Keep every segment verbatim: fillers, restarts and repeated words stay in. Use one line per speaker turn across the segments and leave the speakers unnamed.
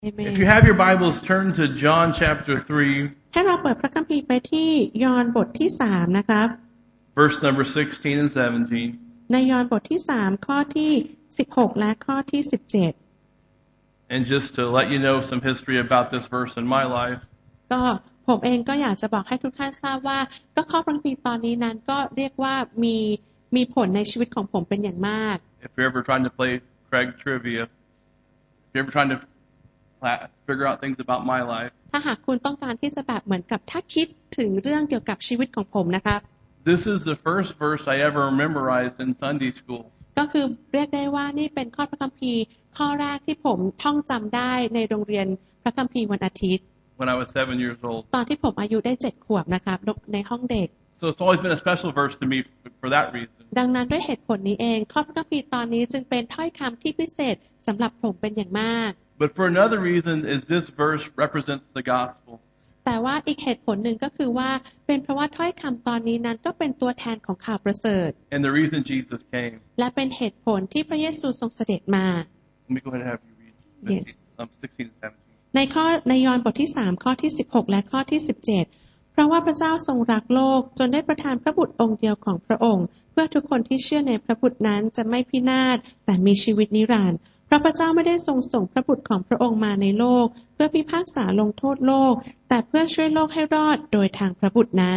If you have your Bibles, turn to John chapter three.
ให้เราเปิดพระคัมภีร์ไปที่ยอห์นบทที่สามนะครับ
Verse number sixteen and seventeen.
ในยอห์นบทที่สามข้อที่สิบหกและข้อที่สิบเจ็ด
And just to let you know some history about this verse in my life.
ก็ผมเองก็อยากจะบอกให้ทุกท่านทราบว่าก็ข้อพระคัมภีร์ตอนนี้นั้นก็เรียกว่ามีมีผลในชีวิตของผมเป็นอย่างมาก
If you're ever trying to play Craig trivia, if you're ever trying to figure out things about my life.
ถ้าหากคุณต้องการที่จะแบบเหมือนกับถ้าคิดถึงเรื่องเกี่ยวกับชีวิตของผมนะครับ
This is the first verse I ever memorized in Sunday school.
ก็คือเรียกได้ว่านี่เป็นข้อพระคัมภีร์ข้อแรกที่ผมท่องจำได้ในโรงเรียนพระคัมภีร์วันอาทิตย์
When I was seven years old.
ตอนที่ผมอายุได้เจ็ดขวบนะครับในห้องเด็ก
So it's always been a special verse to me for that reason.
ดังนั้นด้วยเหตุผลนี้เองข้อพระคัมภีร์ตอนนี้จึงเป็นถ้อยคำที่พิเศษสำหรับผมเป็นอย่างมาก
But for another reason is this verse represents the gospel.
แต่ว่าอีกเหตุผลหนึ่งก็คือว่าเป็นเพราะว่าถ้อยคำตอนนี้นั้นก็เป็นตัวแทนของข่าวประเสริฐ
And the reason Jesus came.
และเป็นเหตุผลที่พระเยซูทรงเสด็จมา
Let me go ahead and have you read
Yes.
um, sixteen and seventeen.
ในข้อในยอห์นบทที่สามข้อที่สิบหกและข้อที่สิบเจ็ดเพราะว่าพระเจ้าทรงรักโลกจนได้ประทานพระบุตรองค์เดียวของพระองค์เพื่อทุกคนที่เชื่อในพระบุตรนั้นจะไม่พินาศแต่มีชีวิตนิรันดร์เพราะพระเจ้าไม่ได้ทรงส่งพระบุตรของพระองค์มาในโลกเพื่อพิพากษาลงโทษโลกแต่เพื่อช่วยโลกให้รอดโดยทางพระบุตรนั้น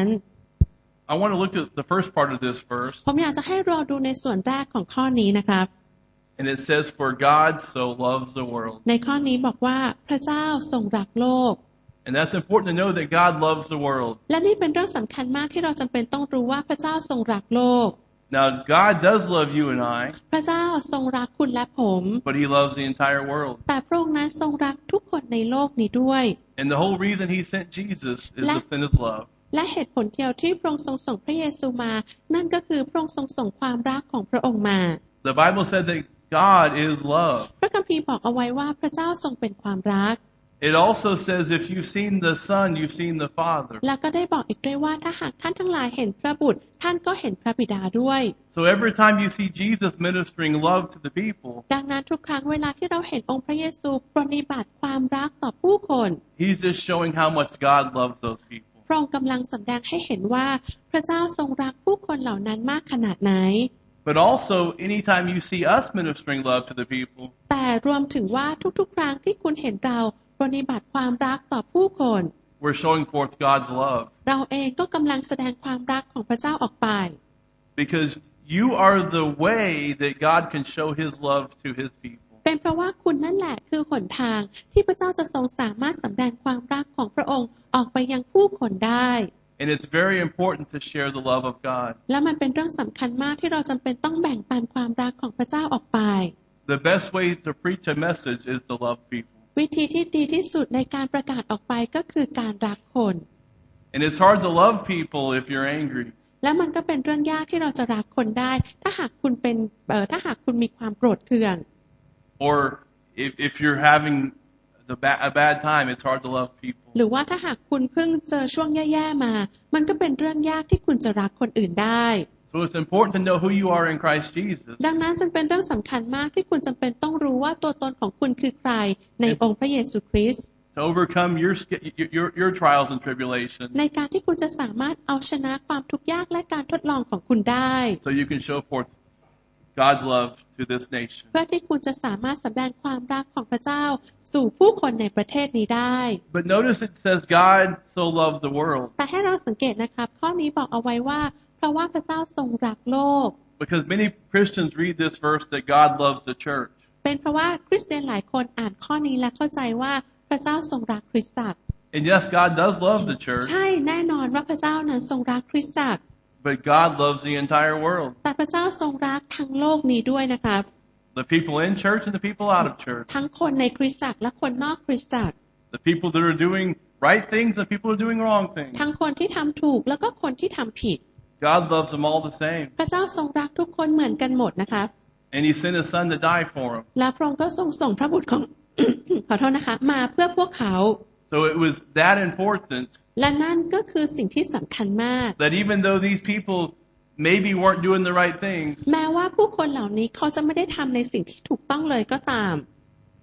I want to look at the first part of this verse.
ผมอยากจะให้รอดูในส่วนแรกของข้อนี้นะครับ
And it says, For God so loves the world.
ในข้อนี้บอกว่าพระเจ้าทรงรักโลก
And that's important to know that God loves the world.
และนี่เป็นเรื่องสำคัญมากที่เราจำเป็นต้องรู้ว่าพระเจ้าทรงรักโลก
Now, God does love you and I.
พระเจ้าทรงรักคุณและผม
But He loves the entire world.
แต่พระองค์นั้นทรงรักทุกคนในโลกนี้ด้วย
And the whole reason He sent Jesus is to send His love.
และเหตุผลเดียวที่พระองค์ทรงส่งพระเยซูมานั่นก็คือพระองค์ทรงส่งความรักของพระองค์มา
The Bible said that God is love.
พระคัมภีร์บอกเอาไว้ว่าพระเจ้าทรงเป็นความรัก
It also says if you've seen the Son, you've seen the Father.
แล้วก็ได้บอกอีกด้วยว่าถ้าหากท่านทั้งหลายเห็นพระบุตรท่านก็เห็นพระบิดาด้วย
So every time you see Jesus ministering love to the people,
ดังนั้นทุกครั้งเวลาที่เราเห็นองค์พระเยซูปฏิบัติความรักต่อผู้คน
He's just showing how much God loves those people.
พระองค์กำลังแสดงให้เห็นว่าพระเจ้าทรงรักผู้คนเหล่านั้นมากขนาดไหน
But also, anytime you see us ministering love to the people,
แต่รวมถึงว่าทุกๆครั้งที่คุณเห็นเราปฏิบัติความรักต่อผู้คน
we're showing forth God's love.
เราเองก็กำลังแสดงความรักของพระเจ้าออกไป
Because you are the way that God can show His love to His people.
เป็นเพราะว่าคุณนั่นแหละคือหนทางที่พระเจ้าจะทรงสามารถแสดงความรักของพระองค์ออกไปยังผู้คนได้
And it's very important to share the love of God.
และมันเป็นเรื่องสำคัญมากที่เราจำเป็นต้องแบ่งปันความรักของพระเจ้าออกไป
The best way to preach a message is to love people.
วิธีที่ดีที่สุดในการประกาศออกไปก็คือการรักคน
And it's hard to love people if you're angry.
และมันก็เป็นเรื่องยากที่เราจะรักคนได้ถ้าหากคุณเป็นเอ่อถ้าหากคุณมีความโกรธเคือง
Or if, if you're having the ba- a bad time, it's hard to love people.
หรือว่าถ้าหากคุณเพิ่งเจอช่วงแย่ๆมามันก็เป็นเรื่องยากที่คุณจะรักคนอื่นได้
So it's important to know who you are in Christ Jesus.
ดังนั้นจึงเป็นเรื่องสำคัญมากที่คุณจำเป็นต้องรู้ว่าตัวตนของคุณคือใครในองค์พระเยซูคริสต์
To overcome your, your, your trials and tribulations.
ในการที่คุณจะสามารถเอาชนะความทุกข์ยากและการทดลองของคุณได้
So you can show forth God's love to this nation.
เพื่อที่คุณจะสามารถแสดงความรักของพระเจ้าสู่ผู้คนในประเทศนี้ได้
But notice it says God so loved the world.
แต่ให้เราสังเกตนะครับข้อนี้บอกเอาไว้ว่าเพราะว่าพระเจ้าทรงรักโลก
Because many Christians read this verse that God loves the church.
เป็นเพราะว่าคริสเตียนหลายคนอ่านข้อนี้และเข้าใจว่าพระเจ้าทรงรักคริสตจักร
And yes, God does love the church.
ใช่แน่นอนว่าพระเจ้านั้นทรงรักคริสตจักร
But God loves the entire world.
แต่พระเจ้าทรงรักทั้งโลกนี้ด้วยนะครับ
The people in church and the people out of church.
ทั้งคนในคริสตจักรและคนนอกคริสตจักร
The people that are doing right things and the people who are doing wrong things.
ทั้งคนที่ทำถูกแล้วก็คนที่ทำผิด
God loves them all the same.
พระเจ้าทรงรักทุกคนเหมือนกันหมดนะครับ
And He sent His Son to die for them.
และพระองค์ก็ทรงส่งพระบุตรของ ขอโทษนะคะมาเพื่อพวกเขา
So it was that important
และนั่นก็คือสิ่งที่สำคัญมาก
that even though these people maybe weren't doing the right things,
แม้ว่าผู้คนเหล่านี้เขาจะไม่ได้ทำในสิ่งที่ถูกต้องเลยก็ตาม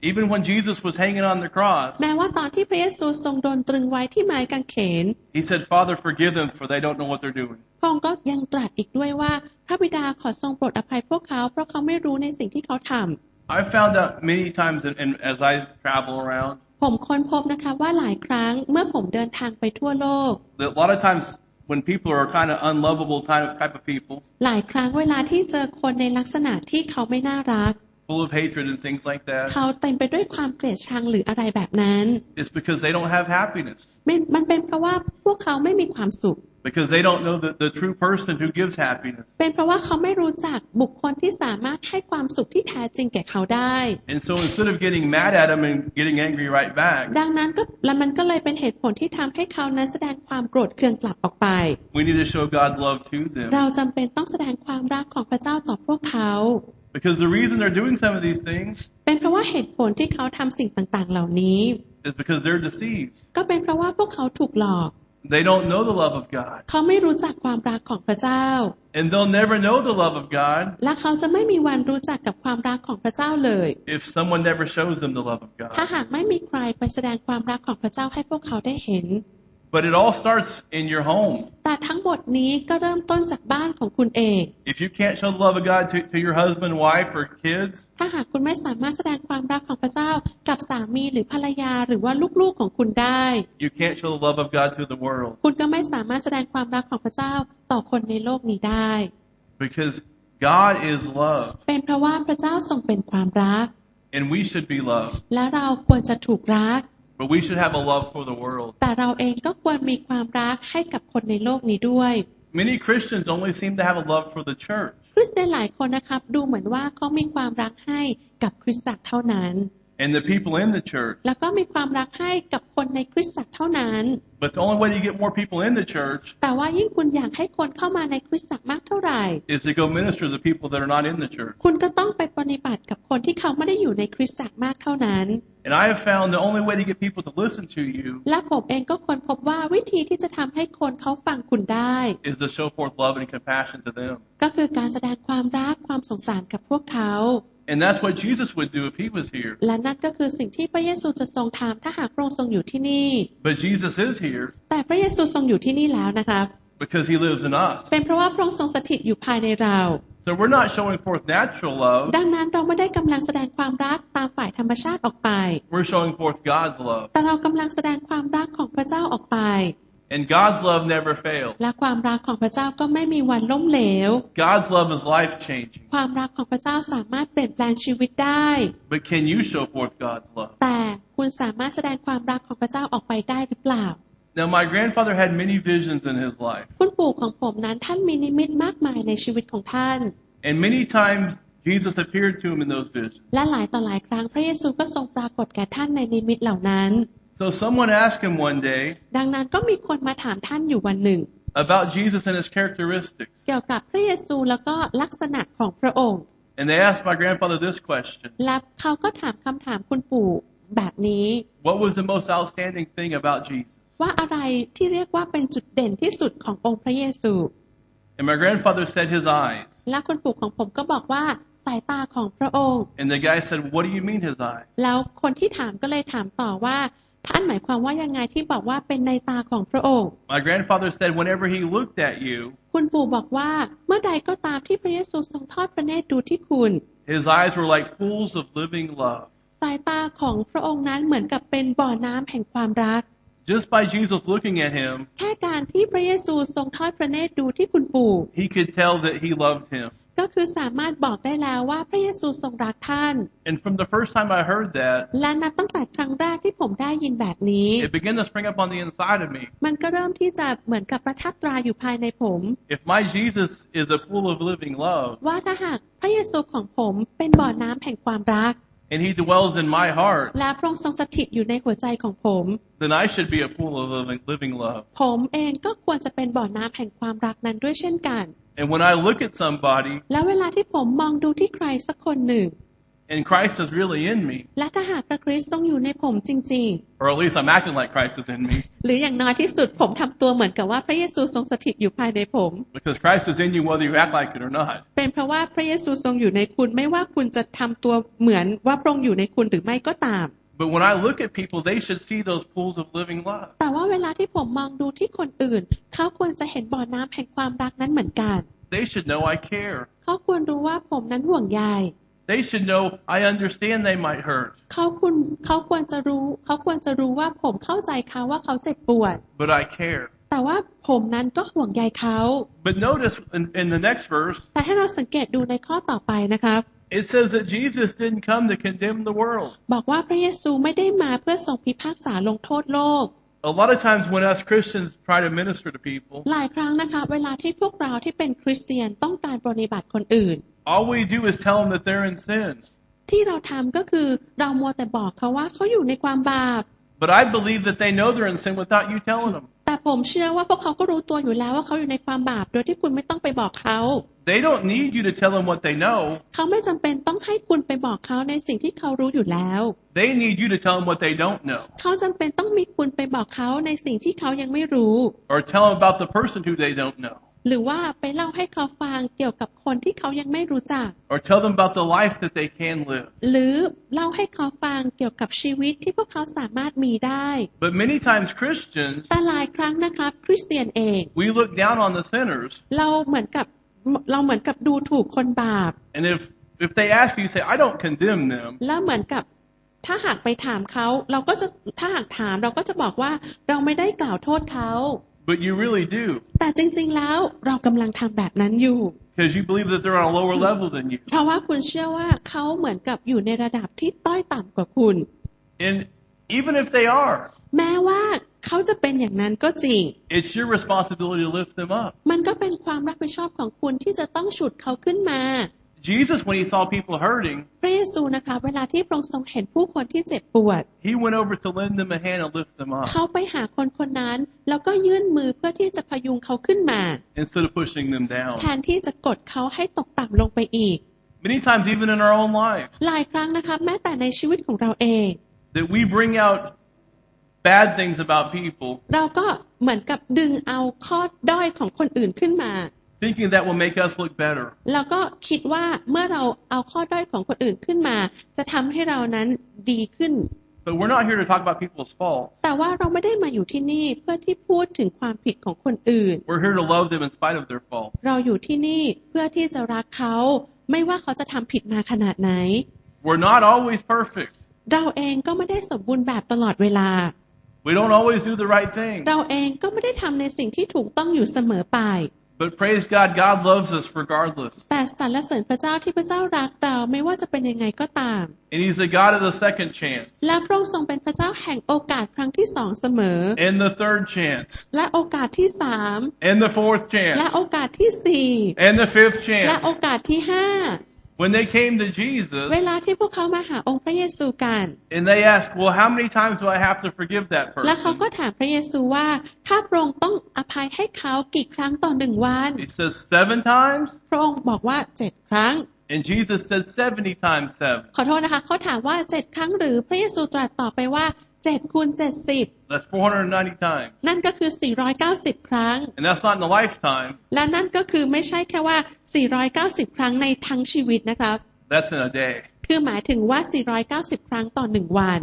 Even when Jesus was hanging on the cross,
แม้ว่าตอนที่พระเยซูทรงโดนตรึงไว้ที่ไม้กางเขน
he said, Father, forgive them, for they don't know what they're doing.
พระองค์ก็ยังตรัสอีกด้วยว่าพระบิดาขอทรงโปรดอภัยพวกเขาเพราะเขาไม่รู้ในสิ่งที่เขาทำ
I found out many times, and, and as I travel around,
ผมค้นพบนะคะว่าหลายครั้งเมื่อผมเดินทางไปทั่วโลก
that a lot of times when people are kind of unlovable type type of people,
หลายครั้งเวลาที่เจอคนในลักษณะที่เขาไม่น่ารัก
full of hatred and things like that,
เขาเต็มไปด้วยความเกลียดชังหรืออะไรแบบนั้น
it's because they don't have happiness.
มันมันเป็นเพราะว่าพวกเขาไม่มีความสุข
Because they don't know the, the true person who gives happiness.
เป็นเพราะว่าเขาไม่รู้จักบุคคลที่สามารถให้ความสุขที่แท้จริงแก่เขาได้
And so instead of getting mad at them and getting angry right back,
ดังนั้นก็และมันก็เลยเป็นเหตุผลที่ทำให้เขานั้นแสดงความโกรธเคืองกลับออกไป
we need to show God's love to them.
เราจำเป็นต้องแสดงความรักของพระเจ้าต่อพวกเขา
Because the reason they're doing some of these things
เป็นเพราะว่าเหตุผลที่เขาทำสิ่งต่างๆเหล่านี้
is because they're deceived.
ก็เป็นเพราะว่าพวกเขาถูกหลอก
They don't know the love of God.
เขาไม่รู้จักความรักของพระเจ้า
And they'll never know the love of God
และเขาจะไม่มีวันรู้จักกับความรักของพระเจ้าเลย
if someone never shows them the love of
ถ้า
God.
หากไม่มีใครไปแสดงความรักของพระเจ้าให้พวกเขาได้เห็น
But it all starts in your home.
แต่ทั้งหมดนี้ก็เริ่มต้นจากบ้านของคุณเอง
If you can't show the love of God to, to your husband, wife, or kids,
ถ้าหากคุณไม่สามารถแสดงความรักของพระเจ้ากับสามีหรือภรรยาหรือว่าลูกๆของคุณได้
you can't show the love of God to the world.
คุณก็ไม่สามารถแสดงความรักของพระเจ้าต่อคนในโลกนี้ได้
Because God is love.
เป็นเพราะว่าพระเจ้าทรงเป็นความรัก
And we should be loved.
และเราควรจะถูกรัก
But we should have a love for the world.
แต่เราเองก็ควรมีความรักให้กับคนในโลกนี้ด้วย
Many Christians only seem to have a love for the church.
คริสเตียนหลายคนนะครับดูเหมือนว่าเขามีความรักให้กับคริสตจักรเท่านั้น
And the people in the church.
แล้วก็มีความรักให้กับคนในคริสตจักรเท่านั้น
But the only way to get more people in the church
แต่ว่ายิ่งคุณอยากให้คนเข้ามาในคริสตจักรมากเท่าไหร่
is to go minister to the people that are not in the church.
คุณก็ต้องไปปฏิบัติกับคนที่เขาไม่ได้อยู่ในคริสตจักรมากเท่านั้น
And I have found the only way to get people to listen to you
และผมเองก็ค้นพบว่าวิธีที่จะทำให้คนเขาฟังคุณได้
is to show forth love and compassion to them.
ก็คือการแสดงความรักความสงสารกับพวกเขา
And that's what Jesus would do if he was here.
และนั่นก็คือสิ่งที่พระเยซูจะทรงทำถ้าหากพระองค์ทรงอยู่ที่นี่
But Jesus is here
แต่พระเยซูทรงอยู่ที่นี่แล้วนะครับ
because he lives in us.
เป็นเพราะว่าพระองค์ทรงสถิตอยู่ภายในเรา
So we're not showing forth natural love.
ดังนั้นเราไม่ได้กำลังแสดงความรักตามฝ่ายธรรมชาติออกไป
We're showing forth God's love.
แต่เรากำลังแสดงความรักของพระเจ้าออกไป
And God's love never fails.
และความรักของพระเจ้าก็ไม่มีวันล้มเหลว
God's love is life changing.
ความรักของพระเจ้าสามารถเปลี่ยนแปลงชีวิตได้
But can you show forth God's love?
แต่คุณสามารถแสดงความรักของพระเจ้าออกไปได้หรือเปล่า
Now my grandfather had many visions in his life.
คุณปู่ของผมนั้นท่านมีนิมิตมากมายในชีวิตของท่าน
And many times Jesus appeared to him in those visions.
และหลายต่อหลายครั้งพระเยซูก็ทรงปรากฏแก่ท่านในนิมิตเหล่านั้น
So someone asked him one day
ดังนั้นก็มีคนมาถามท่านอยู่วันหนึ่ง
about Jesus and his characteristics.
เกี่ยวกับพระเยซูแล้วก็ลักษณะของพระองค์
And they asked my grandfather this question.
และเขาก็ถามคำถามคุณปู่แบบนี้
What was the most outstanding thing about Jesus?
ว่าอะไรที่เรียกว่าเป็นจุดเด่นที่สุดขององค์พระเยซู
And my grandfather said his eyes.
และคุณปู่ของผมก็บอกว่าสายตาของพระองค์
And the guy said, what do you mean his eyes?
แล้วคนที่ถามก็เลยถามต่อว่าท่านหมายความว่ายังไงที่บอกว่าเป็นในตาของพระองค์
My grandfather said whenever he looked at you,
คุณปู่บอกว่าเมื่อใดก็ตามที่พระเยซูทรงทอดพระเนตรดูที่คุณ
his eyes were like pools of living love.
สายตาของพระองค์นั้นเหมือนกับเป็นบ่อน้ำแห่งความรัก
Just by Jesus looking at him,
แค่การที่พระเยซูทรงทอดพระเนตรดูที่คุณปู่
he could tell that he loved him.
ก็คือสามารถบอกได้แล้วว่าพระเยซูทรงรักท่าน
And from the first time I heard that,
และนับตั้งแต่ครั้งแรกที่ผมได้ยินแบบนี้
it began to spring up on the inside of me.
มันก็เริ่มที่จะเหมือนกับประทับตราอยู่ภายในผม
If my Jesus is a pool of living love,
ว่าถ้าหากพระเยซูของผมเป็นบ่อน้ำแห่งความรัก
and he dwells in my heart,
และพระองค์ทรงสถิตอยู่ในหัวใจของผม
then I should be a pool of living, living love.
ผมเองก็ควรจะเป็นบ่อน้ำแห่งความรักนั้นด้วยเช่นกัน
And when I look at somebody
แล้วเวลาที่ผมมองดูที่ใครสักคนหนึ่ง
and Christ is really in me,
และถ้าหากพระคริสต์ทรงอยู่ในผมจริง
or at least I'm acting like Christ is in me,
ๆ หรืออย่างน้อยที่สุดผมทำตัวเหมือนกับว่าพระเยซูทรงสถิตอยู่ภายในผม
because Christ is in you whether you act like it or not.
เป็นเพราะว่าพระเยซูทรงอยู่ในคุณไม่ว่าคุณจะทำตัวเหมือนว่าพระองค์อยู่ในคุณหรือไม่ก็ตาม
But when I look at people, they should see those pools of living love.
แต่ว่าเวลาที่ผมมองดูที่คนอื่นเขาควรจะเห็นบ่อน้ำแห่งความรักนั้นเหมือนกัน
They should know I care.
เขาควรรู้ว่าผมนั้นห่วงใย
They should know I understand they might hurt,
เขาคุณเขาควรจะรู้เขาควรจะรู้ว่าผมเข้าใจเขาว่าเขาเจ็บปวด
but I care.
แต่ว่าผมนั้นก็ห่วงใยเขา
But notice in, in the next verse,
แต่ให้เราสังเกตดูในข้อต่อไปนะครับ
it says that Jesus didn't come to condemn the world.
บอกว่าพระเยซูไม่ได้มาเพื่อทรงพิพากษาลงโทษโลก
A lot of times when us Christians try to minister to people,
หลายครั้งนะคะเวลาที่พวกเราที่เป็นคริสเตียนต้องการปฏิบัติคนอื่น
all we do is tell them that they're in sin.
ที่เราทำก็คือเรามัวแต่บอกเขาว่าเขาอยู่ในความบาป
But I believe that they know they're in sin without you telling them.
แต่ผมเชื่อว่าพวกเขาก็รู้ตัวอยู่แล้วว่าเขาอยู่ในความบาปโดยที่คุณไม่ต้องไปบอกเขา
They don't need you to tell them what they know.
เขาไม่จำเป็นต้องให้คุณไปบอกเขาในสิ่งที่เขารู้อยู่แล้ว
They need you to tell them what they don't know.
เขาจำเป็นต้องมีคุณไปบอกเขาในสิ่งที่เขายังไม่รู้
Or tell them about the person who they don't know.
หรือว่าไปเล่าให้เขาฟังเกี่ยวกับคนที่เขายังไม่รู้จัก
Or tell them about the life that they can live.
หรือเล่าให้เขาฟังเกี่ยวกับชีวิตที่พวกเขาสามารถมีได้
But many times Christians,
แต่หลายครั้งนะครับคริสเตียนเอง
we look down on the sinners.
เราเหมือนกับเราเหมือนกับดูถูกคนบาป
And if, if they ask you, you say, I don't condemn them.
แล้วเหมือนกับถ้าหากไปถามเขาเราก็จะถ้าหากถามเราก็จะบอกว่าเราไม่ได้กล่าวโทษเขา
But you really do.
แต่จริงๆแล้วเรากำลังทำแบบนั้นอยู่
Because you believe that they're on a lower level than you.
เพราะว่าคุณเชื่อว่าเขาเหมือนกับอยู่ในระดับที่ต้อยต่ำกว่าคุณ
And even if they are,
แม้ว่าเขาจะเป็นอย่างนั้นก็จริง
it's your responsibility to lift them up.
มันก็เป็นความรับผิดชอบของคุณที่จะต้องฉุดเขาขึ้นมา
Jesus, when he saw people hurting,
พระเยซูนะคะเวลาที่พระองค์ทรงเห็นผู้คนที่เจ็บปวด
he went over to lend them a hand and lift them up
เขาไปหาคนคนนั้นแล้วก็ยื่นมือเพื่อที่จะพยุงเขาขึ้นมา
instead of pushing them down.
แทนที่จะกดเขาให้ตกต่ำลงไปอีก
Many times, even in our own lives,
หลายครั้งนะคะแม้แต่ในชีวิตของเราเอง
that we bring out bad things about people,
เราก็เหมือนกับดึงเอาข้อด้อยของคนอื่นขึ้นมา
thinking that will make us look better.
แล้วก็คิดว่าเมื่อเราเอาข้อด้อยของคนอื่นขึ้นมาจะทำให้เรานั้นดีขึ้น
But we're not here to talk about people's faults.
แต่ว่าเราไม่ได้มาอยู่ที่นี่เพื่อที่พูดถึงความผิดของคนอื่น
We're here to love them in spite of their faults.
เราอยู่ที่นี่เพื่อที่จะรักเขาไม่ว่าเขาจะทำผิดมาขนาดไหน
We're not always perfect.
เราเองก็ไม่ได้สมบูรณ์แบบตลอดเวลา
We don't always do the right thing.
เราเองก็ไม่ได้ทำในสิ่งที่ถูกต้องอยู่เสมอไป
But praise God, God loves us regardless.
แต่สรรเสริญพระเจ้าที่พระเจ้ารักเราไม่ว่าจะเป็นยังไงก็ตาม
And He's the God of the second chance.
และพระองค์ทรงเป็นพระเจ้าแห่งโอกาสครั้งที่สองเสมอ
And the third chance.
และโอกาสที่สาม
And the fourth
และ
chance.
โอกาสที่สี่
And the fifth
และ
chance.
โอกาสที่ห้า
When they came to Jesus
เวลาที่พวกเขามาหาองค์พระเยซูกัน
and they asked, well, how many times do I have to forgive that
และเขาก็
person?
ถามพระเยซูว่าถ้าพระองค์ต้องอภัยให้เขากี่ครั้งต่อหนึ่งวัน
He says seven times.
พระองค์บอกว่าเจ็ดครั้ง
And Jesus said seventy times seven.
ขอโทษนะคะเขาถามว่าเจ็ดครั้งหรือพระเยซูตรัสตอบไปว่าเจ็ดคูณเจ็ดสิบ
That's four hundred ninety times.
นั่นก็คือสี่ร้อยเก้าสิบครั้ง
And that's not in a lifetime.
และนั่นก็คือไม่ใช่แค่ว่าสี่ร้อยเก้าสิบครั้งในทั้งชีวิตนะครับ
That's in a day.
คือหมายถึงว่าสี่ร้อยเก้าสิบครั้งต่อหนึ่งวัน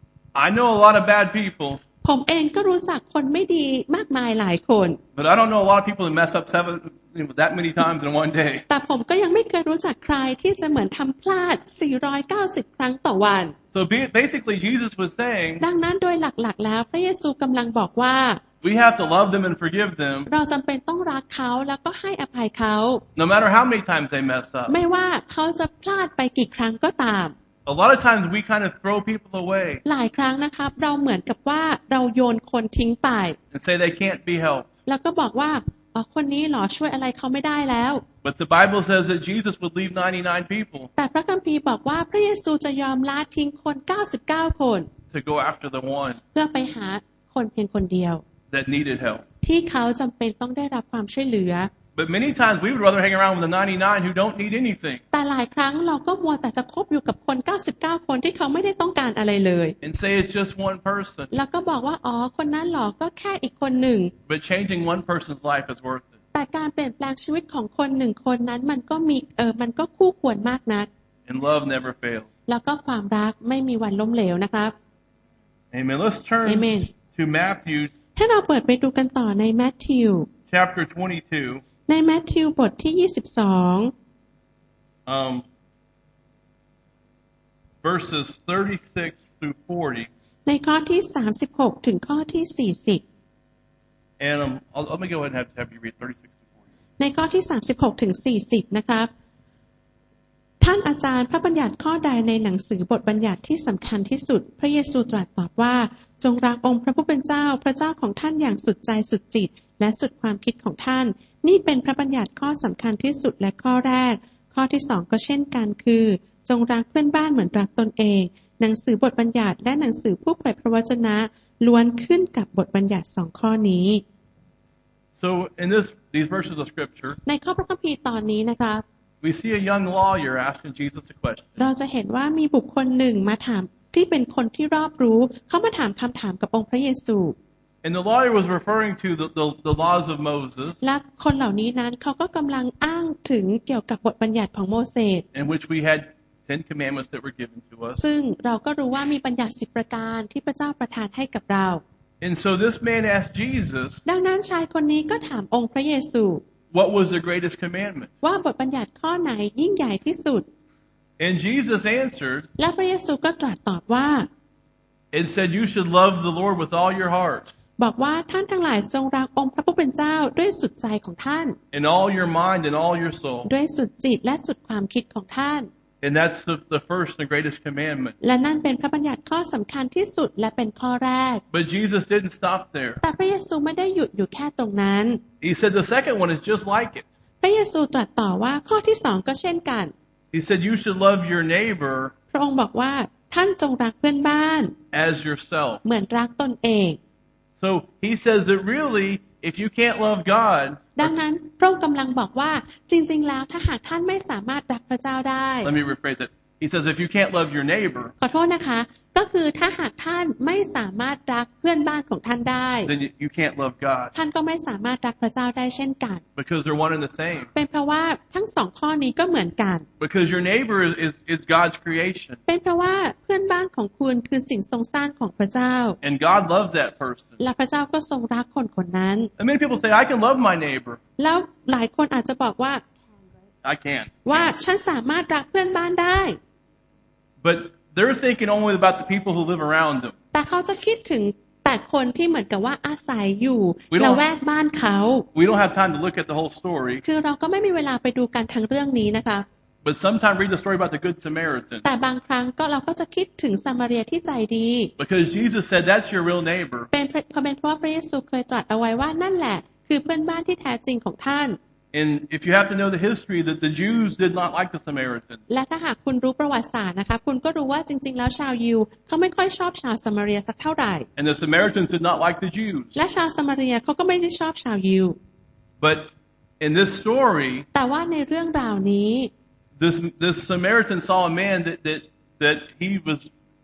I know a lot of bad people,
ผมเองก็รู้จักคนไม่ดีมากมายหลายคน
but I don't know a lot of people who mess up seven, you know, that many times in one day.
แต่ผมก็ยังไม่เคยรู้จักใครที่จะเหมือนทำพลาดสี่ร้อยเก้าสิบครั้งต่อวัน
So basically, Jesus was saying,
ดังนั้นโดยหลักๆแล้วพระเยซูกำลังบอกว่า
we have to love them and forgive them,
เราจำเป็นต้องรักเขาแล้วก็ให้อภัยเขา
no matter how many times they mess up.
ไม่ว่าเขาจะพลาดไปกี่ครั้งก็ตาม
A lot of times we kind of throw people away
หลายครั้งนะครับเราเหมือนกับว่าเราโยนคนทิ้งไป
and say they can't be helped.
แล้วก็บอกว่าอ๋อคนนี้เหรอช่วยอะไรเขาไม่ได้แล้ว
But the Bible says that Jesus would leave ninety-nine people
แต่พระคัมภีร์บอกว่าพระเยซูจะยอมละทิ้งคนเก้าสิบเก้าคน
to go after the one
เพื่อไปหาคนเพียงคนเดียว
that needed help.
ที่เขาจำเป็นต้องได้รับความช่วยเหลือ
But many times we would rather hang around with the ninety-nine who don't need anything
แต่หลายครั้งเราก็มัวแต่จะคบอยู่กับคนเก้าสิบเก้าคนที่เขาไม่ได้ต้องการอะไรเลย
and say it's just one person.
แล้วก็บอกว่าอ๋อคนนั้นหรอก็แค่อีกคนหนึ่ง
But changing one person's life is worth it.
แต่การเปลี่ยนแปลงชีวิตของคนหนึ่งคนนั้นมันก็มีเออมันก็คู่ควรมากนัก
And love never fails.
แล้วก็ความรักไม่มีวันล้มเหลวนะครับ
Amen. Let's turn
Amen.
to Matthew
ถ้าเราเปิดไปดูกันต่อในแมทธิว
chapter twenty-two.
ในแมทธิวบทที่ยี่สิบสอง
Um, verses thirty-six through forty.
ในข้อที่สามสิบหกถึงข้อที่สี่สิบ
And um, I'll, let me go ahead and have, have you read thirty-six to forty.
ในข้อที่สามสิบหกถึงสี่สิบนะครับท่านอาจารย์พระบัญญัติข้อใดในหนังสือบทบัญญัติที่สำคัญที่สุดพระเยซูตรัสตอบว่าจงรักองค์พระผู้เป็นเจ้าพระเจ้าของท่านอย่างสุดใจสุดจิตและสุดความคิดของท่านนี่เป็นพระบัญญัติข้อสำคัญที่สุดและข้อแรกข้อที่สองก็เช่นกันคือจงรักเพื่อนบ้านเหมือนรักตนเองหนังสือบทบัญญัติและหนังสือผู้เผยพระวจนะล้วนขึ้นกับบทบัญญัติสองข้อนี้
So in this these verses of scripture,
ในข้อพระคัมภีร์ตอนนี้นะครับ
we see a young lawyer asking Jesus a question.
เราจะเห็นว่ามีบุคคลหนึ่งมาถามที่เป็นคนที่รอบรู้เขามาถามคำถามกับองค์พระเยซู
And the lawyer was referring to the, the, the laws of Moses,
และคนเหล่านี้นั้นเขาก็กำลังอ้างถึงเกี่ยวกับบทบัญญัติของโมเสส
in which we had Ten Commandments that were given to us.
ซึ่งเราก็รู้ว่ามีบัญญัติสิบประการที่พระเจ้าประทานให้กับเรา
And so this man asked Jesus,
ดังนั้นชายคนนี้ก็ถามองค์พระเยซู
what was the greatest commandment?
ว่าบทบัญญัติข้อไหนยิ่งใหญ่ที่สุด
And Jesus answered
และพระเยซูก็ตรัสตอบว่า
and said, you should love the Lord with all your heart,
บอกว่าท่านทั้งหลายจงรักองค์พระผู้เป็นเจ้าด้วยสุดใจของท่าน
and all your mind and all your soul.
ด้วยสุดจิตและสุดความคิดของท่าน
And that's the, the first and greatest commandment.
และนั่นเป็นพระบัญญัติข้อสำคัญที่สุดและเป็นข้อแรก
But Jesus didn't stop there.
แต่พระเยซูไม่ได้หยุดอยู่แค่ตรงนั้น
He said the second one is just like it.
พระเยซูตรัสต่อว่าข้อที่สองก็เช่นกัน
He said you should love your neighbor
พระองค์บอกว่าท่านจงรักเพื่อนบ้าน
as yourself.
เหมือนรักตนเอง
So he says that really, if you can't love God,
ดังนั้นพระองค์กำลังบอกว่าจริงๆแล้วถ้าหากท่านไม่สามารถรักพระเจ้าได้
let me rephrase it. He says if you can't love your neighbor,
ขอโทษนะคะก็คือถ้าหากท่านไม่สามารถรักเพื่อนบ้านของท่านได้
then you, you can't love God
ท่านก็ไม่สามารถรักพระเจ้าได้เช่นกัน
because they're one and the same.
เป็นเพราะว่าทั้งสองข้อนี้ก็เหมือนกัน
Because your neighbor is, is, is God's creation.
เป็นเพราะว่าเพื่อนบ้านของคุณคือสิ่งทรงสร้างของพระเจ้า
And God loves that person.
และพระเจ้าก็ทรงรักคนคนนั้น
And many people say, I can love my neighbor.
แล้วหลายคนอาจจะบอกว่า
I can.
ว่าฉันสามารถรักเพื่อนบ้านได้
But they're thinking only about the people who live around them.
แต่เขาจะคิดถึงแต่คนที่เหมือนกับว่าอาศัยอยู่
We don't-
ละแวกบ้านเขา
We don't have time to look at the whole story.
คือเราก็ไม่มีเวลาไปดูกันทั้งเรื่องนี้นะคะ
But sometimes read the story about the Good Samaritan.
แต่บางครั้งก็เราก็จะคิดถึงซามาเรียที่ใจดี
Because Jesus said that's your real neighbor.
เป็นเพราะเพราะเป็นเพราะว่าพระเยซูเคยตรัสเอาไว้ว่านั่นแหละคือเพื่อนบ้านที่แท้จริงของท่าน
And if you have to know the history, that the Jews did not like the Samaritans.
และถ้าหากคุณรู้ประวัติศาสตร์นะคะคุณก็รู้ว่าจริงๆแล้วชาวยิวเขาไม่ค่อยชอบชาวซามาเรียสักเท่าไหร่
And the Samaritans did not like the Jews.
และชาวซามาเรียเขาก็ไม่ได้ชอบชาวยิว
But in this story,
แต่ว่าในเรื่องราวนี้
this this Samaritan saw a man that that that he was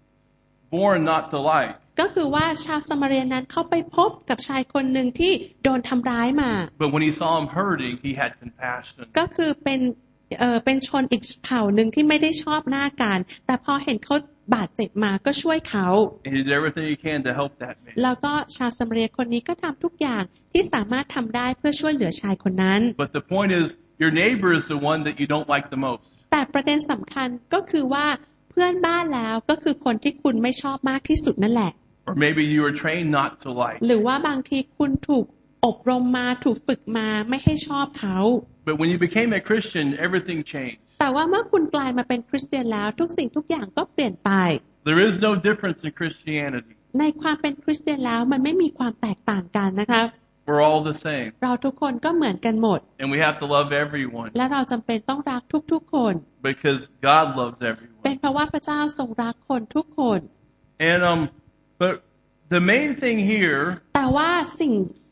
born not to like.
ก็คือว่าชาวซามาเรียนั้นเขาไปพบกับชายคนหนึ่งที่โดนทำร้ายมา
But when he saw him hurting, he had compassion.
ก็คือเป็นเอ่อเป็นชนอีกเผ่าหนึ่งที่ไม่ได้ชอบหน้ากันแต่พอเห็นเขาบาดเจ็บมาก็ช่วยเขา
And he did everything he can to help that man.
แล้วก็ชาวซามาเรียคนนี้ก็ทำทุกอย่างที่สามารถทำได้เพื่อช่วยเหลือชายคนนั้น
But the point is, your neighbor is the one that you don't like the most.
แต่ประเด็นสำคัญก็คือว่าเพื่อนบ้านแล้วก็คือคนที่คุณไม่ชอบมากที่สุดนั่นแหละ
Or maybe you were trained not to like.
หรือว่าบางทีคุณถูกอบรมมาถูกฝึกมาไม่ให้ชอบเขา
But when you became a Christian, everything changed.
แต่ว่าเมื่อคุณกลายมาเป็นคริสเตียนแล้วทุกสิ่งทุกอย่างก็เปลี่ยนไป
There is no difference in Christianity.
ในความเป็นคริสเตียนแล้วมันไม่มีความแตกต่างกันนะคะ
We're all the same.
เราทุกคนก็เหมือนกันหมด
And we have to love everyone
และเราจำเป็นต้องรักทุกๆคน
because God loves
เป็น
everyone.
เพราะว่าพระเจ้าทรงรักคนทุกคน
And um, but the main thing here
แต่ว่าสิ่ง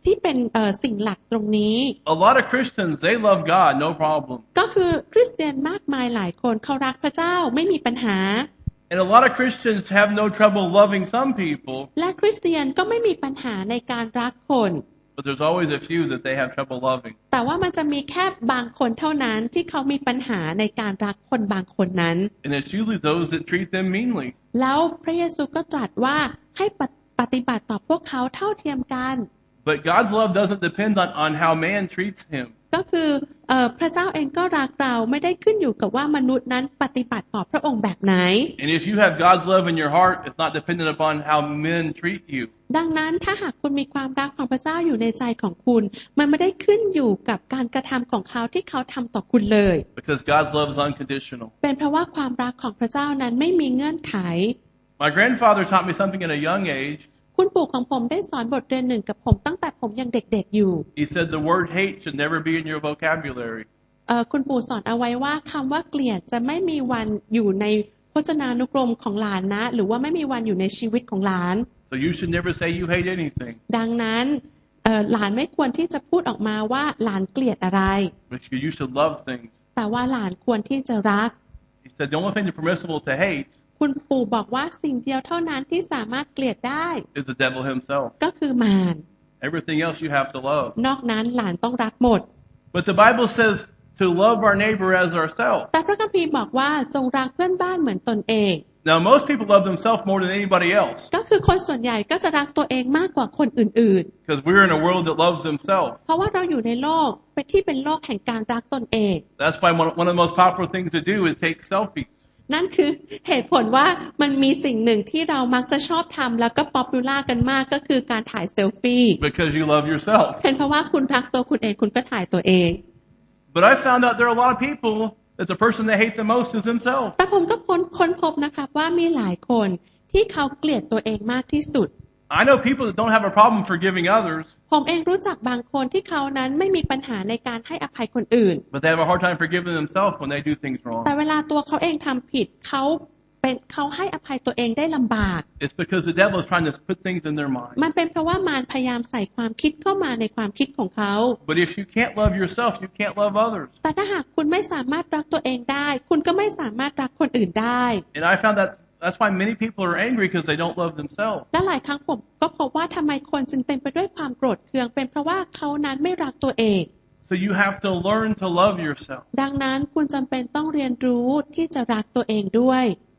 ที่เป็นเอ่อสิ่งหลักตรงนี้
A lot of Christians, they love God, no problem.
ก็คือคริสเตียนมากมายหลายคนเขารักพระเจ้าไม่มีปัญหา
And a lot of Christians have no trouble loving some people.
และคริสเตียนก็ไม่มีปัญหาในการรักคน
But there's always a few that they have trouble loving.
แต่ว่ามันจะมีแค่บางคนเท่านั้นที่เขามีปัญหาในการรักคนบางคนนั้น
And it's usually those that treat them meanly.
แล้วพระเยซูก็ตรัสว่าให้ปฏิบัติต่อพวกเขาเท่าเทียมกัน
But God's love doesn't depend on, on how man treats him.
ก็คือเอ่อพระเจ้าเองก็รักเราไม่ได้ขึ้นอยู่กับว่ามนุษย์นั้นปฏิบัติต่อพระองค์แบบไหน
And if you have God's love in your heart, it's not dependent upon how men treat you.
ดังนั้นถ้าหากคุณมีความรักของพระเจ้าอยู่ในใจของคุณมันไม่ได้ขึ้นอยู่กับการกระทำของเขาที่เขาทำต่อคุณเลย
Because God's love is unconditional.
เป็นเพราะว่าความรักของพระเจ้านั้นไม่มีเงื่อนไข
My grandfather taught me something at a young age.
คุณปู่ของผมได้สอนบทเรียนหนึ่งกับผมตั้งแต่ผมยังเด็กๆอยู่
He said the word hate should never be in your vocabulary.
เอ่อคุณปู่สอนเอาไว้ว่าคำว่าเกลียดจะไม่มีวันอยู่ในพจนานุกรมของหลานนะหรือว่าไม่มีวันอยู่ในชีวิตของหลาน
So you should never say you hate anything.
ดังนั้นเอ่อหลานไม่ควรที่จะพูดออกมาว่าหลานเกลียดอะไร
But you should love things.
แต่ว่าหลานควรที่จะรัก
He said the only thing that's permissible to hate
คุณปู่บอกว่าสิ่งเดียวเท่านั้นที่สามารถเกลียดได้
is the devil himself.
ก็คือมาร
Everything else you have to love.
นอกนั้นหลานต้องรักหมด
But the Bible says to love our neighbor as ourselves.
แต่พระคัมภีร์บอกว่าจงรักเพื่อนบ้านเหมือนตนเอง
Now most people love themselves more than anybody else.
ก็คือคนส่วนใหญ่ก็จะรักตัวเองมากกว่าคนอื่น
Because we're in a world that loves themselves.
ๆ เพราะว่าเราอยู่ในโลกเป็นที่เป็นโลกแห่งการรักตนเอง
That's why one, one of the most popular things to do is take selfies.
นั่นคือเหตุผลว่ามันมีสิ่งหนึ่งที่เรามักจะชอบทำแล้วก็ป๊อปปูล่ากันมากก็คือการถ่ายเซลฟี่
Because you love yourself.
เป็นเพราะว่าคุณรักตัวคุณเองคุณก็ถ่ายตัวเอง
But I found out there are a lot of people that the person they hate the most is themselves.
แต่ผมก็ค้นค้นพบนะครับว่ามีหลายคนที่เขาเกลียดตัวเองมากที่สุด
I know people that don't have a problem forgiving others,
ผมเองรู้จักบางคนที่เขานั้นไม่มีปัญหาในการให้อภัยคนอื่น
but they have a hard time forgiving themselves when they do things wrong.
แต่เวลาตัวเขาเองทำผิดเขาเป็นเขาให้อภัยตัวเองได้ลำบาก
It's because the devil is trying to put things in their mind.
มันเป็นเพราะว่ามารพยายามใส่ความคิดเข้ามาในความคิดของเขา
But if you can't love yourself, you can't love others.
แต่ถ้าหากคุณไม่สามารถรักตัวเองได้ คุณก็ไม่สามารถรักคนอื่นได้
And I found that that's why many people are angry because they don't love themselves.
และหลายครั้งผมก็พบว่าทำไมคนจึงเต็มไปด้วยความโกรธเคืองเป็นเพราะว่าเขานั้นไม่รักตัวเอง
So you have to learn to love yourself.
ดังนั้นคุณจำเป็นต้องเรียนรู้ที่จะรักตัวเองด้วย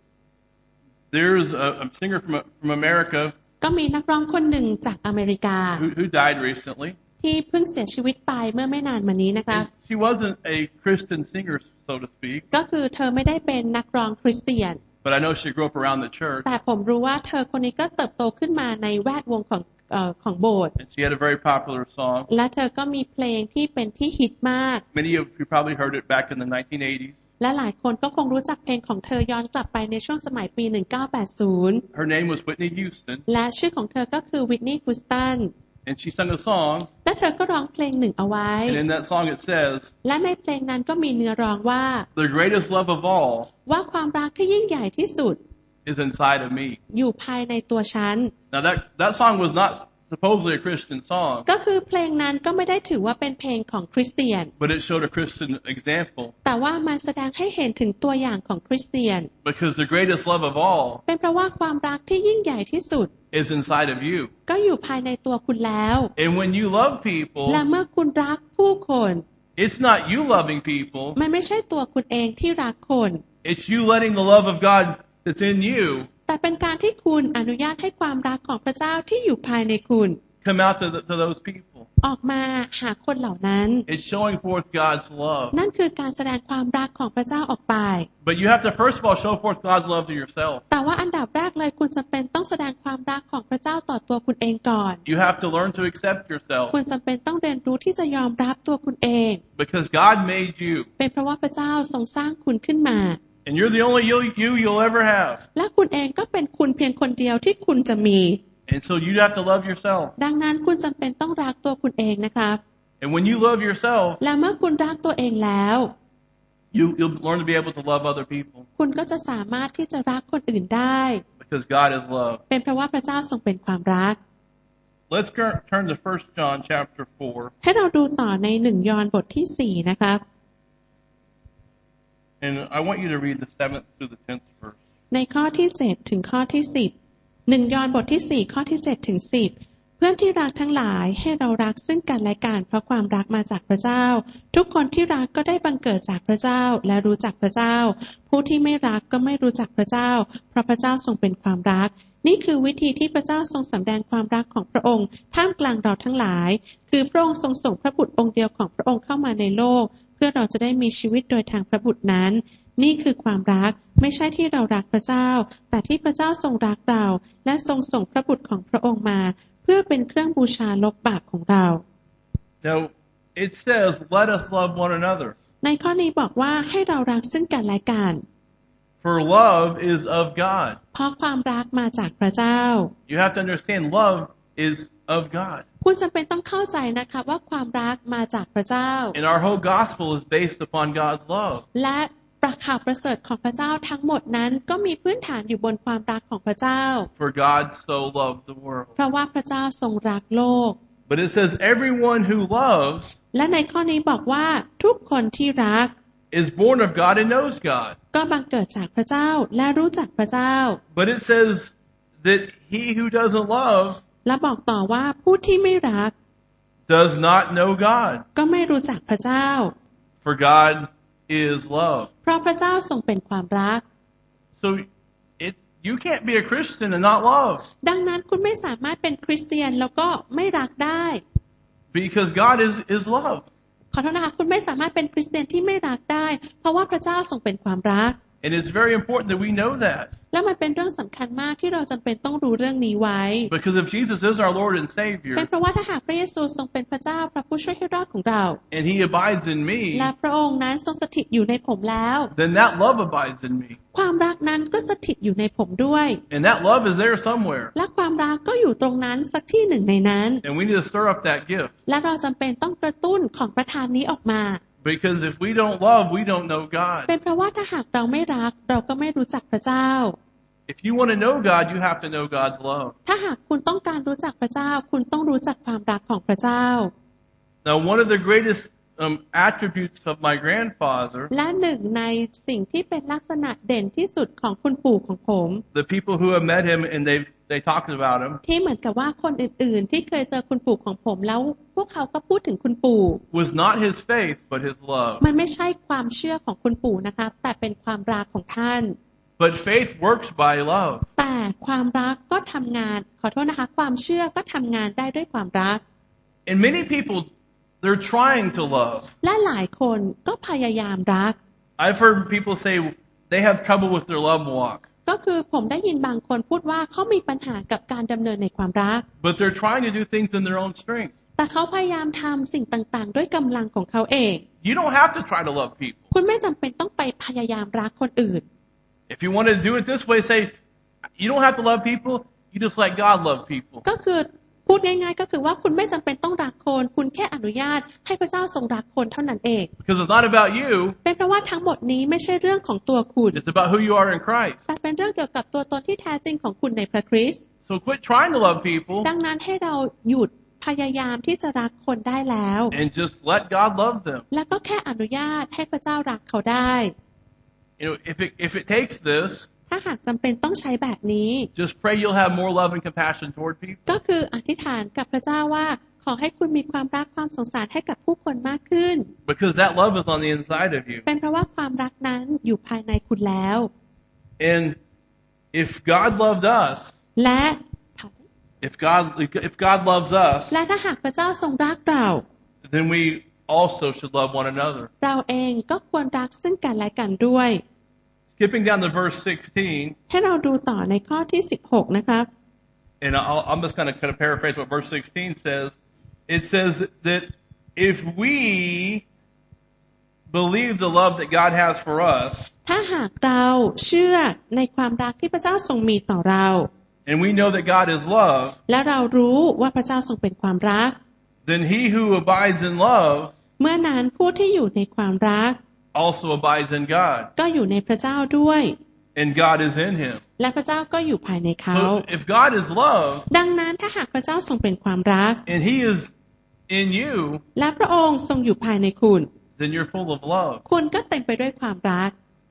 There's a, a singer from from America
ก็มีนักร้องคนหนึ่งจากอเมริกา
who, who died recently.
ที่เพิ่งเสียชีวิตไปเมื่อไม่นานมานี้นะคะ
And she wasn't a Christian singer, so to speak,
ก็คือเธอไม่ได้เป็นนักร้องคริสเตียน
but I know she grew up around the church,
แต่ผมรู้ว่าเธอคนนี้ก็เติบโตขึ้นมาในแวดวงของเอ่อของโบสถ์
and she had a very popular song.
และเธอก็มีเพลงที่เป็นที่ฮิตมาก
Many of you probably heard it back in the nineteen eighties.
และหลายคนก็คงรู้จักเพลงของเธอย้อนกลับไปในช่วงสมัยปี หนึ่งเก้าแปดศูนย์
Her name was Whitney Houston,
และชื่อของเธอก็คือวิทนีย์ ฮูสตัน
and she sang a song,
และเธอก็ร้องเพลงหนึ่งเอาไว้
and in that song it says,
และในเพลงนั้นก็มีเนื้อร้องว่า
"The greatest love of all
ว่าความรักที่ยิ่งใหญ่ที่สุด
is inside of me."
อยู่ภายในตัวฉัน
Now that that song was not supposedly a Christian song,
ก็คือเพลงนั้นก็ไม่ได้ถือว่าเป็นเพลงของคริสเตียน
but it showed a Christian example.
แต่ว่ามันแสดงให้เห็นถึงตัวอย่างของคริสเตียน
Because the greatest love of all
เป็นเพราะว่าความรักที่ยิ่งใหญ่ที่สุด
is inside of you.
ก็อยู่ภายในตัวคุณแล้ว
And when you love people,
และเมื่อคุณรักผู้คน
it's not you loving people,
มันไม่ใช่ตัวคุณเองที่รักคน
it's you letting the love of God that's in you
แต่เป็นการที่คุณอนุญาตให้ความรักของพระเจ้าที่อยู่ภายในคุณ
come out to, the, to those people.
ออกมาหาคนเหล่านั้น
It's showing forth God's love.
นั่นคือการแสดงความรักของพระเจ้าออกไป
But you have to first of all show forth God's love to yourself.
แต่ว่าอันดับแรกเลยคุณจำเป็นต้องแสดงความรักของพระเจ้าต่อตัวคุณเองก่อน
You have to learn to accept yourself
คุณจำเป็นต้องเรียนรู้ที่จะยอมรับตัวคุณเอง
because God made you,
เป็นเพราะว่าพระเจ้าทรงสร้างคุณขึ้นมา
and you're the only you, you you'll ever have.
และคุณเองก็เป็นคุณเพียงคนเดียวที่คุณจะมี
And so you have to love yourself.
ดังนั้นคุณจำเป็นต้องรักตัวคุณเองนะครับ
And when you love yourself,
และเมื่อคุณรักตัวเองแล้ว
you, you'll learn to be able to love other people
คุณก็จะสามารถที่จะรักคนอื่นได้
because God is love.
เป็นเพราะว่าพระเจ้าทรงเป็นความรัก
let's turn to First John chapter four.
ให้เราดูต่อในหนึ่งยอห์นบทที่สี่นะครับ
And I want you to read the seventh through the tenth verse.
ในข้อที่เจ็ดถึงข้อที่สิบหนึ่งยอห์นบทที่สี่ข้อที่เจ็ดถึงสิบเพื่อนที่รักทั้งหลายให้เรารักซึ่งกันและกันเพราะความรักมาจากพระเจ้าทุกคนที่รักก็ได้บังเกิดจากพระเจ้าและรู้จักพระเจ้าผู้ที่ไม่รักก็ไม่รู้จักพระเจ้าเพราะพระเจ้าทรงเป็นความรักนี่คือวิธีที่พระเจ้าทรงสำแดงความรักของพระองค์ท่ามกลางเราทั้งหลายคือพระองค์ทรงส่งพระบุตรองค์เดียวของพระองค์เข้ามาในโลกเพื่อเราจะได้มีชีวิตโดยทางพระบุตรนั้นนี่คือความรักไม่ใช่ที่เรารักพระเจ้าแต่ที่พระเจ้าทรงรักเราและทรงส่งพระบุตรของพระองค์มาเพื่อเป็นเครื่องบูชาลบบาปของเรา
Now it says let us love one another.
ในข้อนี้บอกว่าให้เรารักซึ่งกันและกัน
For love is of God.
เพราะความรักมาจากพระเจ้า
You have to understand love is of God.
คุณจำเป็นต้องเข้าใจนะคะว่าความรักมาจากพระเจ้า
And our whole gospel is based upon God's love.
และประข่าวประเสริฐของพระเจ้าทั้งหมดนั้นก็มีพื้นฐานอยู่บนความรักของพระเจ้า
For God so loved the world.
เพราะว่าพระเจ้าทรงรักโลก
But it says everyone who loves
และในข้อนี้บอกว่าทุกคนที่รัก
is born of God and knows God.
ก็บังเกิดจากพระเจ้าและรู้จักพระเจ้า
But it says that he who doesn't love
และบอกต่อว่าผู้ที่ไม่รัก
does not know God.
ก็ไม่รู้จักพระเจ้า
For God is love.
เพราะพระเจ้าทรงเป็นความรัก
So it you can't be a Christian and not love.
ดังนั้นคุณไม่สามารถเป็นคริสเตียนแล้วก็ไม่รักได้
Because God is is love.
ขอโทษนะคะคุณไม่สามารถเป็นคริสเตียนที่ไม่รักได้เพราะว่าพระเจ้าทรงเป็นความรัก
And it's very important that we know that.
และมันเป็นเรื่องสำคัญมากที่เราจำเป็นต้องรู้เรื่องนี้ไว้
Because if Jesus is our Lord and Savior
เป็นเพราะว่าถ้าหากพระเยซูทรงเป็นพระเจ้าพระผู้ช่วยให้รอดของเรา
and He abides in me,
และพระองค์นั้นทรงสถิตอยู่ในผมแล้ว
then that love abides in me.
ความรักนั้นก็สถิตอยู่ในผมด้วย
And that love is there somewhere.
และความรักก็อยู่ตรงนั้นสักที่หนึ่งในนั้น
And we need to stir up that gift.
และเราจำเป็นต้องกระตุ้นของประทานนี้ออกมา
Because if we don't love, we don't know God.
เป็นเพราะว่าถ้าหากเราไม่รักเราก็ไม่รู้จักพระเจ้า
If you want to know God, you have to know God's love.
ถ้าหากคุณต้องการรู้จักพระเจ้าคุณต้องรู้จักความรักของพระเจ้า
Now, one of the greatest um, attributes of my grandfather,
และหนึ่งในสิ่งที่เป็นลักษณะเด่นที่สุดของคุณปู่ของผม
the people who have met him and they they talked about him,
ที่เหมือนกับว่าคนอื่นๆที่เคยเจอคุณปู่ของผมแล้วพวกเขาก็พูดถึงคุณปู่
was not his faith but his love.
มันไม่ใช่ความเชื่อของคุณปู่นะคะแต่เป็นความรักของท่าน
But faith works by love.
แต่ความรักก็ทำงานขอโทษนะคะความเชื่อก็ทำงานได้ด้วยความรัก
And many people, they're trying to love.
และหลายคนก็พยายามรัก
I've heard people say they have trouble with their love walk.
ก็คือผมได้ยินบางคนพูดว่าเขามีปัญหากับการดำเนินในความรัก
But they're trying to do things in their own strength.
แต่เขาพยายามทำสิ่งต่างๆด้วยกำลังของเขาเอง
You don't have to try to love people.
คุณไม่จำเป็นต้องไปพยายามรักคนอื่น
If you want to do it this way, say, you don't have to love people, you just let God love people.
ก็คือพูดง่ายๆก็คือว่าคุณไม่จำเป็นต้องรักคนคุณแค่อนุญาตให้พระเจ้าทรงรักคนเท่านั้นเอง
Because it's not about you,
เป็นเพราะว่าทั้งหมดนี้ไม่ใช่เรื่องของตัวคุณ
it's about who you are in Christ.
แต่เป็นเรื่องเกี่ยวกับตัวตนที่แท้จริงของคุณในพระคริสต์
So quit trying to love people
ดังนั้นให้เราหยุดพยายามที่จะรักคนได้แล้ว
and just let God love them.
แล้วก็แค่อนุญาตให้พระเจ้ารักเขาได้
You know, if it, if it takes this,
ถ้าหากจำเป็นต้องใช้แบบนี้
just pray you'll have more love and compassion toward people.
ก็คืออธิษฐานกับพระเจ้าว่าขอให้คุณมีความรักความสงสารให้กับผู้คนมากขึ้น
Because that love is on the inside of you.
เป็นเพราะว่าความรักนั้นอยู่ภายในคุณแล้ว
And if God loved us,
และ
if God if God loves us,
และถ้าหากพระเจ้าทรงรักเรา
then we also should love one another.
เราเองก็ควรรักซึ่งกันและกันด้วย
Skipping down to verse sixteen,
ให้เราดูต่อในข้อที่สิบหกนะครับ
and I'll, I'm just going to kind of paraphrase what verse sixteen says. It says that if we believe the love that God has for us,
ถ้าหากเราเชื่อในความรักที่พระเจ้าทรงมีต่อเรา
and we know that God is love,
และเรารู้ว่าพระเจ้าทรงเป็นความรัก
then he who abides in love
เมื่อนั้นผู้ที่อยู่ในความรัก
also abides in God,
ก็อยู่ในพระเจ้าด้วย
and God is in him.
และพระเจ้าก็อยู่ภายในเขา
So if God is love,
ดังนั้นถ้าหากากพระเจ้าทรงเป็นความรัก
and He is in you,
และพระองค์ทรงอยู่ภายในคุณ
then you're full of love.
คุณก็เต็มไปด้วยความรัก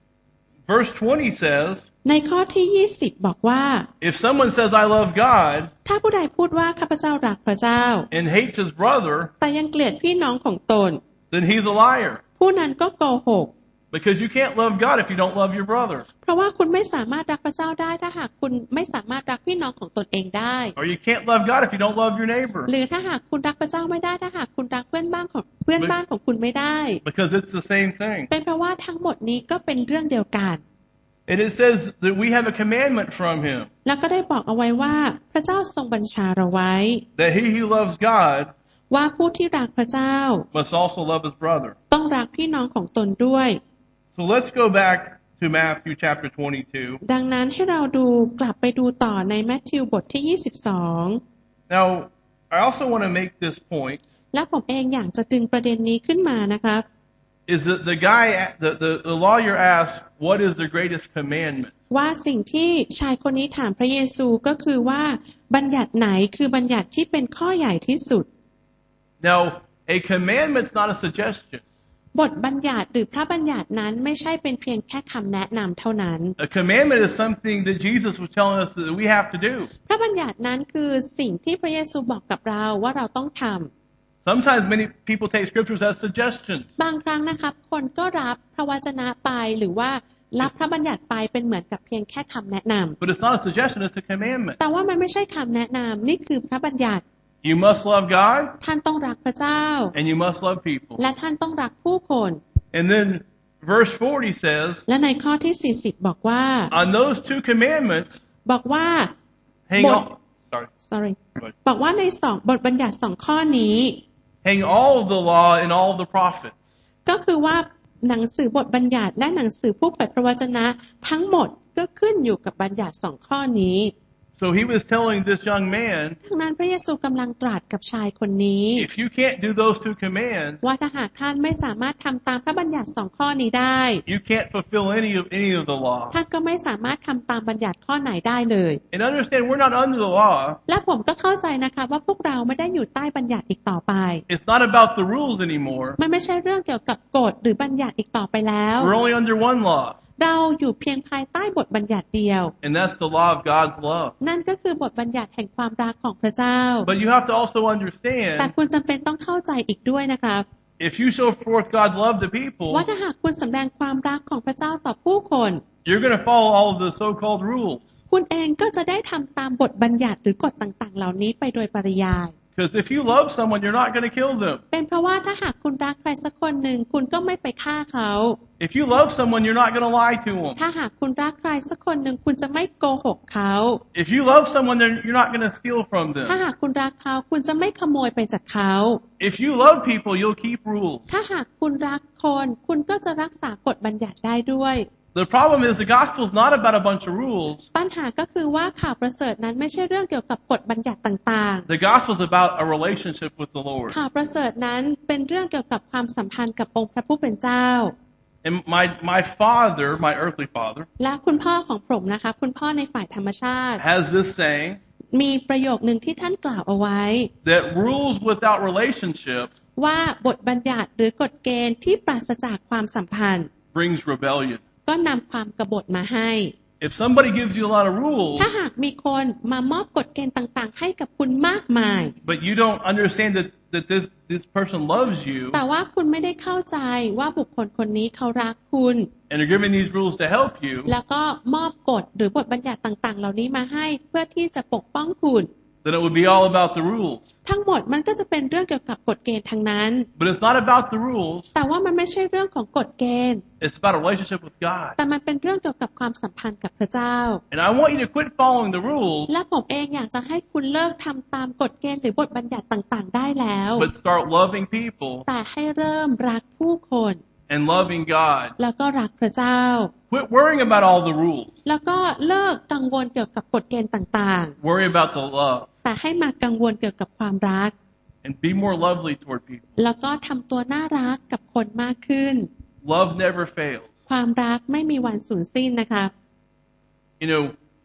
Verse twenty says,
ในข้อที่ยี่สิบบอกว่า
if someone says, I love God,
ถ้าผู้ใดพูดว่าข้าพเจ้ารักพระเจ้า
and hates his brother,
แต่ยังเกลียดพี่น้องของตน
then he's a liar.
ผู้นั้นก็โกหก
Because you can't love God if you don't love your brother.
เพราะว่าคุณไม่สามารถรักพระเจ้าได้ถ้าหากคุณไม่สามารถรักพี่น้องของตนเองได้
Or you can't love God if you don't love your neighbor.
หรือถ้าหากคุณรักพระเจ้าไม่ได้ถ้าหากคุณรักเพื่อนบ้านของเพื่อนบ้านของคุณไม่ได้
Because it's the same thing.
เป็นเพราะว่าทั้งหมดนี้ก็เป็นเรื่องเดียวกัน
And it says that we have a commandment from Him.
แล้วก็ได้บอกเอาไว้ว่าพระเจ้าทรงบัญชาเราไว้
That he who loves God
ว่าผู้ที่รักพระเจ้า
must also love his brother.
ต้องรักพี่น้องของตนด้วย
So let's go back to Matthew chapter twenty-two.
ดังนั้นให้เราดูกลับไปดูต่อในมัทธิวบทที่ยี่สิบสอง
Now, I also want to make this point.
และผมเองอยากจะดึงประเด็นนี้ขึ้นมานะครับ
Is that the guy, the, the, the lawyer asked, what is the greatest commandment?
ว่าสิ่งที่ชายคนนี้ถามพระเยซูก็คือว่าบัญญัติไหนคือบัญญัติที่เป็นข้อใหญ่ที่สุด
Now, a commandment's not a suggestion.
บทบัญญัติหรือพระบัญญัตินั้นไม่ใช่เป็นเพียงแค่คำแนะนำเท่านั้น
A commandment is something that Jesus was telling us that we have to do.
พระบัญญัตินั้นคือสิ่งที่พระเยซูบอกกับเราว่าเราต้องทำ
Sometimes many people take scriptures as suggestions.
บางครั้งนะครับคนก็รับพระวจนะไปหรือว่ารับพระบัญญัติไปเป็นเหมือนกับเพียงแค่คำแนะนำ
But it's not a suggestion, it's a commandment.
แต่ว่ามันไม่ใช่คำแนะนำนี่คือพระบัญญัติ
You must love God
ท่านต้องรักพระเจ้า
and you must love people.
และท่านต้องรักผู้คน
And then verse forty says,
และในข้อที่สี่สิบบอกว่า
on those two commandments,
บอกว่า
hang
บท
all, sorry,
sorry
Go ahead.
บอกว่าในสองบทบัญญัติสองข้อนี้
hang all of the law and all of the prophets.
ก็คือว่าหนังสือบทบัญญัติและหนังสือผู้เผยพระวจนะทั้งหมดก็ขึ้นอยู่กับบัญญัติสองข้อนี้
So he was telling this young man,
ดังนั้นพระเยซูกำลังตรัสกับชายคนนี้
if you can't do those two commands,
ว่าถ้าหากท่านไม่สามารถทำตามพระบัญญัติสองข้อนี้ได้
you can't fulfill any of any of the law.
ท่านก็ไม่สามารถทำตามบัญญัติข้อไหนได้เลย
And understand, we're not under the law.
และผมก็เข้าใจนะคะว่าพวกเราไม่ได้อยู่ใต้บัญญัติอีกต่อไป
It's not about the rules anymore.
มันไม่ใช่เรื่องเกี่ยวกับกฎหรือบัญญัติอีกต่อไปแล้ว
We're only under one law,
เราอยู่เพียงภายใต้บทบัญญัติเดียว
and that's the law of God's love.
นั่นก็คือบทบัญญัติแห่งความรักของพระเจ้า
But you have to also
แต่
understand,
คุณจำเป็นต้องเข้าใจอีกด้วยนะครับ
if you show forth God's love to people,
ว่าถ้าหากคุณสำแดงความรักของพระเจ้าต่อผู้คน
you're going to follow all of the so-called rules.
คุณเองก็จะได้ทำตามบทบัญญัติหรือกฎต่างๆ เหล่านี้ไปโดยปริยาย
Because if you love someone, you're not going to kill them.
เป็นเพราะว่าถ้าหากคุณรักใครสักคนหนึ่งคุณก็ไม่ไปฆ่าเขา
If you love someone, you're not going to lie to them.
ถ้าหากคุณรักใครสักคนหนึ่งคุณจะไม่โกหกเขา
If you love someone, then you're not going to steal from
ถ้า
them.
หากคุณรักเขาคุณจะไม่ขโมยไปจากเขา
If you love people, you'll keep rules.
ถ้าหากคุณรักคนคุณก็จะรักษากฎบัญญัติได้ด้วย
The problem is the gospel is not about a bunch of rules.
ปัญหาก็คือว่าข่าวประเสริฐนั้นไม่ใช่เรื่องเกี่ยวกับกฎบัญญัติต่าง
The gospel is about a relationship with the Lord.
ๆข่าวประเสริฐนั้นเป็นเรื่องเกี่ยวกับความสัมพันธ์กับองค์พระผู้เป็นเจ้า
And my, my father, my earthly father,
และคุณพ่อของผมนะคะคุณพ่อในฝ่ายธรรมชาติ
has this saying
มีประโยคนึงที่ท่านกล่าวเอาไว้
that rules without relationship
ว่าบทบัญญัติหรือกฎเกณฑ์ที่ปราศจากความสัมพันธ์
brings rebellion.
ก็นำความกบฏมาให้
If somebody gives you a lot of rules,
ถ้าหากมีคนมามอบกฎเกณฑ์ต่างๆ ให้กับคุณมากมาย
but you don't understand that, that this, this person loves you,
แต่ว่าคุณไม่ได้เข้าใจว่าบุคคลคนนี้เขารักคุณ
and are giving these rules to help you,
แล้วก็มอบกฎหรือบทบัญญัติต่างๆ เหล่านี้มาให้เพื่อที่จะปกป้องคุณ
then it would be all about the rules.
ทั้งหมดมันก็จะเป็นเรื่องเกี่ยวกับกฎเกณฑ์ทั้งนั้น
But it's not about the rules,
แต่ว่ามันไม่ใช่เรื่องของกฎเกณฑ์
it's about a relationship with God.
แต่มันเป็นเรื่องเกี่ยวกับความสัมพันธ์กับพระเจ้า
And I want you to quit following the rules,
และผมเองอยากจะให้คุณเลิกทำตามกฎเกณฑ์หรือบทบัญญัติต่างๆ ได้แล้ว
but start loving people
แต่ให้เริ่มรักผู้คน
and loving God.
แล้วก็รักพระเจ้า
Quit worrying about all the rules.
แล้วก็เลิกกังวลเกี่ยวกับกฎเกณฑ์ต่าง
Worry about the love
ๆ แต่ให้มากังวลเกี่ยวกับความรัก
and be more lovely toward people.
แล้วก็ทำตัวน่ารักกับคนมากขึ้น
Love never fails.
ความรักไม่มีวันสูญสิ้นนะคะ
You know,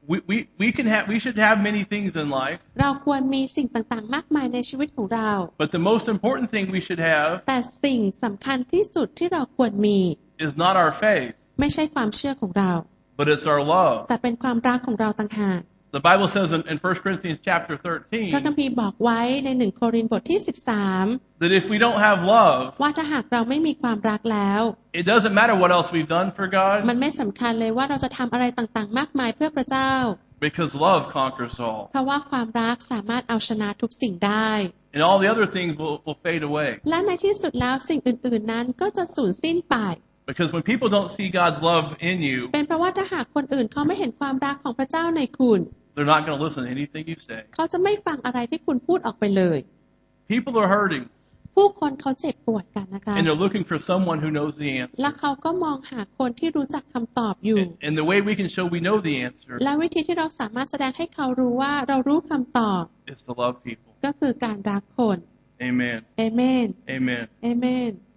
we, we, we can have, we should have many things in life,
เราควรมีสิ่งต่างๆมากมายในชีวิตของเรา
but the most important thing we should have
แต่สิ่งสำคัญที่สุดที่เราควรมี
is not our faith,
ไม่ใช่ความเชื่อของเรา
but it's our love.
แต่เป็นความรักของเราต่างหาก
The Bible says in, in First Corinthians chapter
พระ
thirteen
คัมภีร์บอกไว้ในหนึ่งโครินธ์บทที่สิบสาม
that if we don't have love,
ว่าถ้าหากเราไม่มีความรักแล้ว
it doesn't matter what else we've done for
มัน
God,
ไม่สำคัญเลยว่าเราจะทำอะไรต่างๆมากมายเพื่อพระเจ้า
because love conquers all.
เพราะว่าความรักสามารถเอาชนะทุกสิ่งได้
And all the other things will, will fade away.
และในที่สุดแล้วสิ่งอื่นๆนั้นก็จะสูญสิ้นไป
Because when people don't see God's love in you,
เป็นเพราะว่าถ้าหากคนอื่นเขาไม่เห็นความรักของพระเจ้าในคุณ
they're not going to listen to anything you say.
เขาจะไม่ฟังอะไรที่คุณพูดออกไปเลย
People are hurting,
ผู้คนเขาเจ็บปวดกันนะคะ
and they're looking for someone who knows the
และ
answer.
เขาก็มองหาคนที่รู้จักคำตอบอยู่
And, and the way we can show we know the answer
และวิธีที่เราสามารถแสดงให้เขารู้ว่าเรารู้คำตอบ
is to love people.
ก็คือการรักคน
Amen.
เอเมน
Amen.
เอเมน